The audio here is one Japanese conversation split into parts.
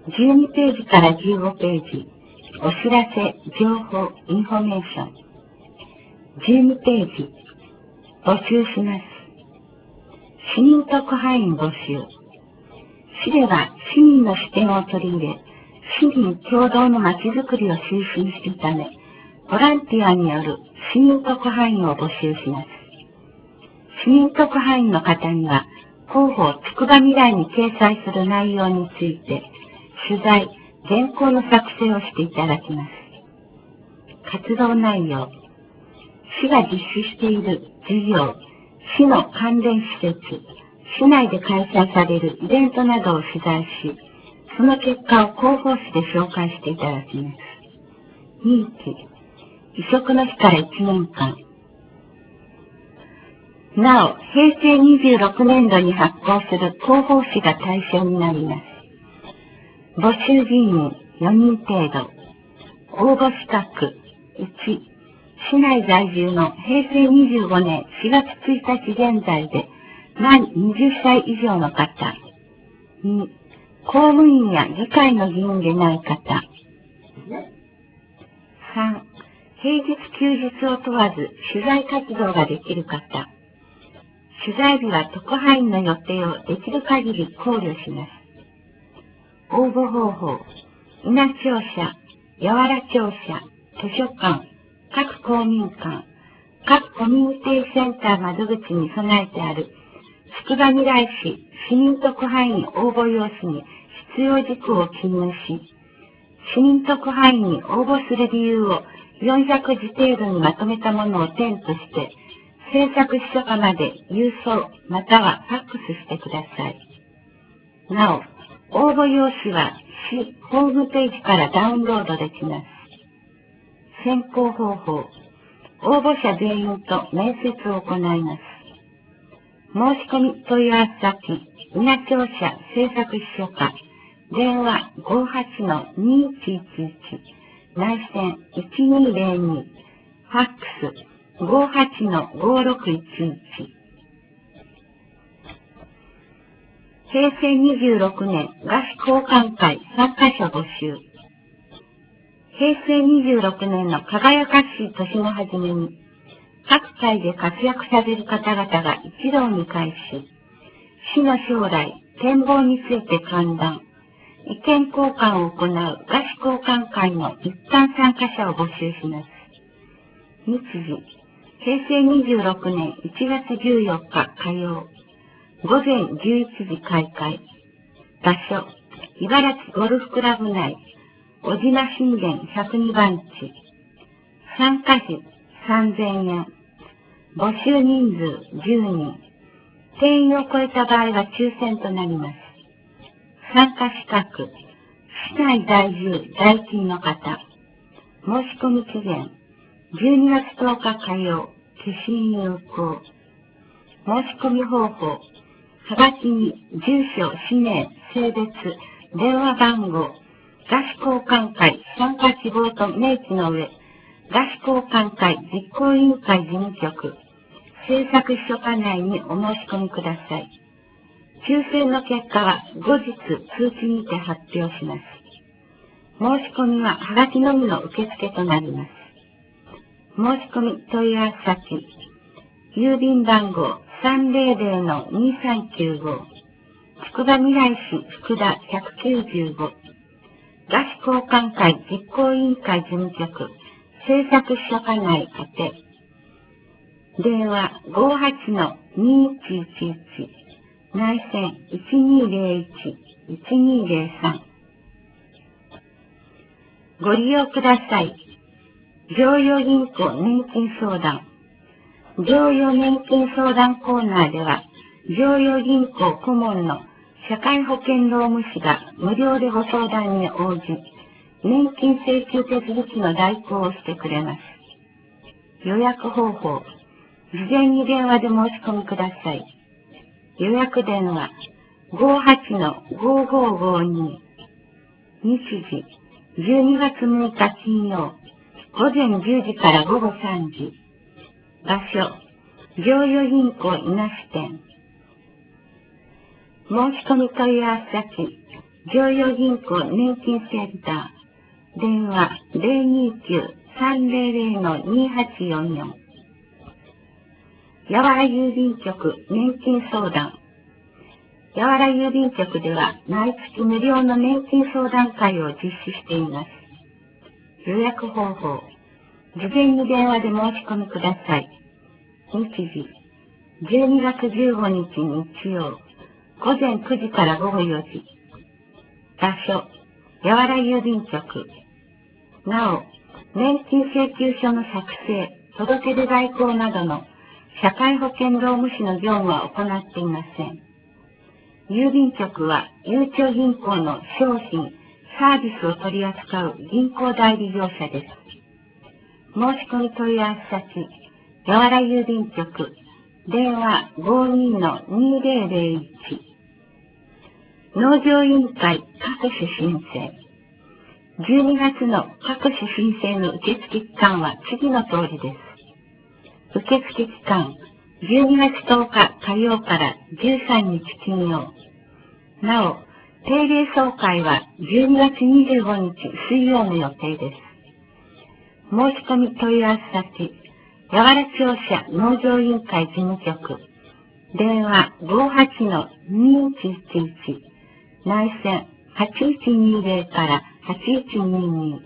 12ページから15ページ、お知らせ、情報、インフォメーション。12ページ、募集します。市民特派員募集。市では市民の視点を取り入れ、市民共同のまちづくりを推進するため、ボランティアによる市民特派員を募集します。市民特派員の方には、広報つくば未来に掲載する内容について、取材、原稿の作成をしていただきます。活動内容、市が実施している事業、市の関連施設、市内で開催されるイベントなどを取材し、その結果を広報誌で紹介していただきます。任期、移植の日から1年間。なお、平成26年度に発行する広報誌が対象になります。募集人員4人程度。応募資格1、市内在住の平成25年4月1日現在で満20歳以上の方。2、公務員や議会の議員でない方。3、平日休日を問わず取材活動ができる方。取材日は特派員の予定をできる限り考慮します。応募方法、稲庁舎、八原庁舎、図書館、各公民館、各コミュニティセンター窓口に備えてある、つくば未来市市民特派員応募用紙に必要事項を記入し、市民特派員に応募する理由を400字程度にまとめたものを添付して、制作秘書課まで郵送またはファックスしてください。なお、応募用紙は市ホームページからダウンロードできます。選考方法、応募者全員と面接を行います。申し込み問い合わせ先、稲庁舎制作秘書課、電話 58-2111、内線1202、ファックス 58-5611。平成26年合宿交換会参加者募集。平成26年の輝かしい年の初めに、各界で活躍される方々が一堂に会し、市の将来、展望について歓談、意見交換を行う合宿交換会の一般参加者を募集します。日時、平成26年1月14日火曜、午前11時開会。場所、茨城ゴルフクラブ内、小島神殿102番地。参加費3000円。募集人数10人。定員を超えた場合は抽選となります。参加資格、市内在住在勤の方。申し込み期限、12月10日火曜、消印有効。申し込み方法、はがきに住所、氏名、性別、電話番号、合宿交換会参加希望と明記の上、合宿交換会実行委員会事務局、制作秘書課内にお申し込みください。抽選の結果は後日通知にて発表します。申し込みははがきのみの受付となります。申し込み問い合わせ先、郵便番号 300-2395 つくば未来市福田195合宿交換会実行委員会事務局制作秘書課内宛て電話 58-2111 内線 1201-1203 ご利用ください。常陽銀行年金相談。常陽年金相談コーナーでは、常陽銀行顧問の社会保険労務士が無料でご相談に応じ、年金請求手続きの代行をしてくれます。予約方法、事前に電話で申し込みください。予約電話 58-5552 日時、12月6日金曜、午前10時から午後3時。場所、常陽銀行稲市店。申し込み問い合わせ先、 常陽銀行年金センター、電話029-300-2844。やわら郵便局年金相談。やわら郵便局では毎月無料の年金相談会を実施しています。予約方法。事前に電話で申し込みください。日時。12月15日日曜。午前9時から午後4時。場所。やわら郵便局。なお、年金請求書の作成、届け出代行などの社会保険労務士の業務は行っていません。郵便局は、ゆうちょ銀行の商品、サービスを取り扱う銀行代理業者です。申し込み問い合わせ先、やわら郵便局、電話52-2001。農場委員会各種申請。12月の各種申請の受付期間は次の通りです。受付期間、12月10日火曜から13日金曜。なお、定例総会は12月25日水曜の予定です。申し込み問い合わせ先、やわら庁舎農場委員会事務局、電話58-2111、内線8120から8122。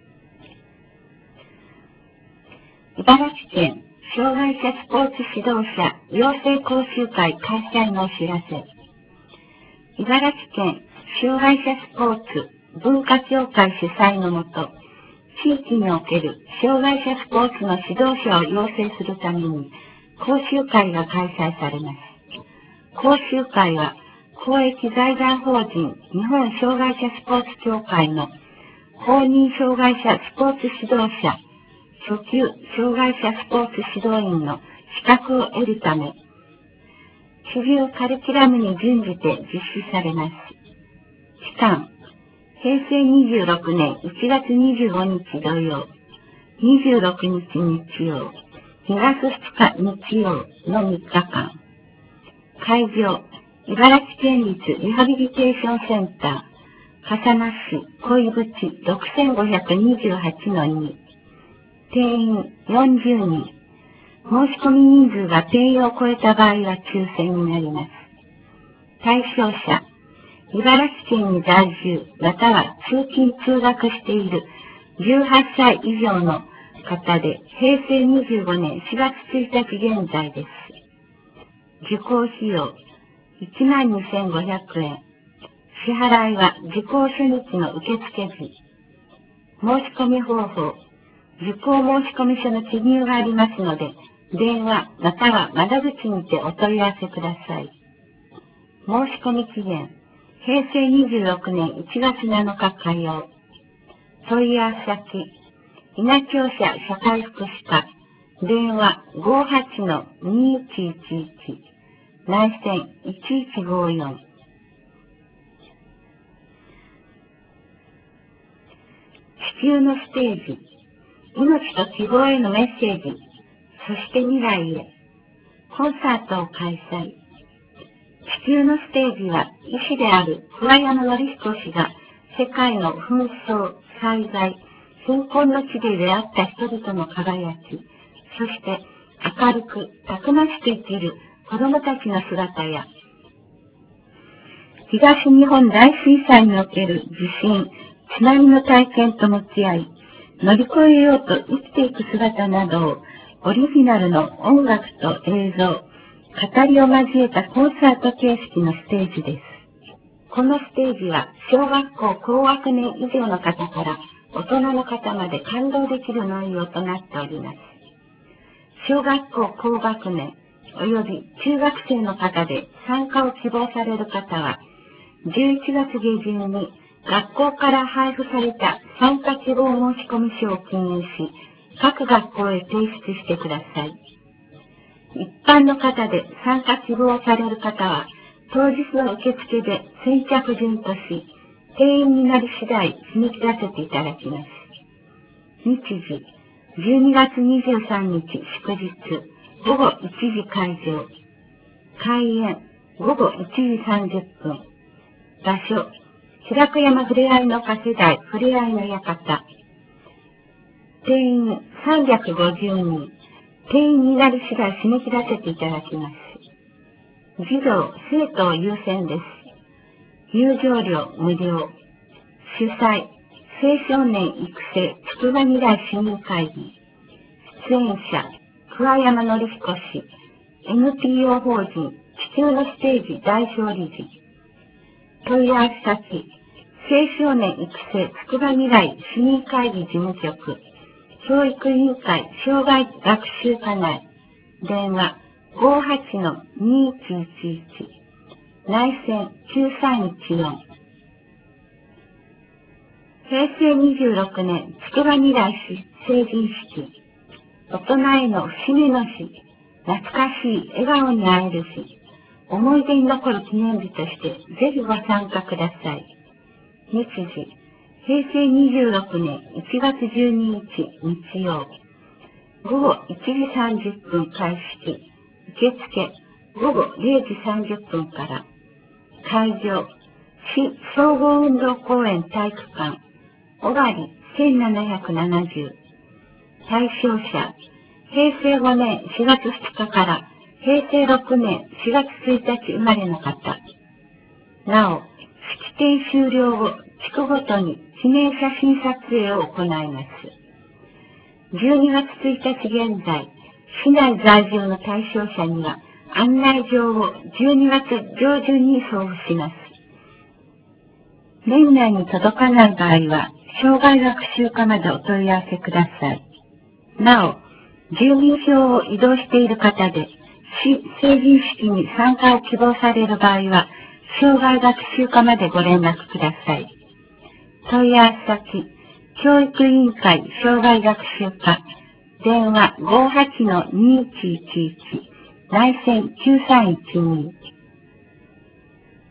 茨城県障害者スポーツ指導者養成講習会開催のお知らせ。茨城県障害者スポーツ文化協会主催のもと、地域における障害者スポーツの指導者を養成するために講習会が開催されます。講習会は公益財団法人日本障害者スポーツ協会の公認障害者スポーツ指導者初級障害者スポーツ指導員の資格を得るため、主流カリキュラムに準じて実施されます。期間、平成26年1月25日土曜、26日日曜、2月2日日曜の3日間。会場、茨城県立リハビリテーションセンター、笠間市恋淵6528-2。定員40人。申し込み人数が定員を超えた場合は抽選になります。対象者、茨城県に在住、または通勤通学している18歳以上の方で、平成25年4月1日現在です。受講費用、12,500円。支払いは受講初日の受付時。申し込み方法、受講申込書の記入がありますので、電話または窓口にてお問い合わせください。申し込み期限、平成26年1月7日火曜。問い合わせ先、稲庁舎社会福祉課、電話58-2111、内線1154。地球のステージ、命と希望へのメッセージ、そして未来へ、コンサートを開催。地球のステージは、医師である桑山紀彦氏が、世界の紛争、災害、貧困の地で出会った人々の輝き、そして明るく、たくましく生きる子供たちの姿や、東日本大震災における地震、津波の体験と向き合い、乗り越えようと生きていく姿などを、オリジナルの音楽と映像、語りを交えたコンサート形式のステージです。このステージは、小学校高学年以上の方から大人の方まで感動できる内容となっております。小学校高学年及び中学生の方で参加を希望される方は、11月下旬に学校から配布された参加希望申込書を記入し、各学校へ提出してください。一般の方で参加希望される方は、当日の受付で先着順とし、定員になり次第締め切らせていただきます。日時、12月23日祝日、午後1時開場。開演、午後1時30分。場所、 白子山ふれあいの家世代ふれあいの館。定員350人。定員になり次第締め切らせていただきます。児童、生徒優先です。入場料無料。主催、青少年育成つくば未来市民会議。出演者、桑山紀彦氏。NPO 法人地球のステージ代表理事。問い合わせ先、青少年育成つくば未来市民会議事務局。教育委員会障害学習課内。電話58-2111。内線9314。平成26年つくば未来市成人式。大人への節目の日。懐かしい笑顔に会える日。思い出に残る記念日としてぜひご参加ください。日時、平成26年1月12日日曜。午後1時30分開式。受付、午後0時30分から。会場、市総合運動公園体育館。尾張1770。対象者、平成5年4月2日から平成6年4月1日生まれの方。なお、式典終了後、地区ごとに記念写真撮影を行います。12月1日現在、市内在住の対象者には案内状を12月上旬に送付します。年内に届かない場合は、障害学習課までお問い合わせください。なお、住民票を移動している方で、市成人式に参加を希望される場合は、障害学習課までご連絡ください。問い合わせ先、教育委員会障害学習課、電話58-2111、内線9312。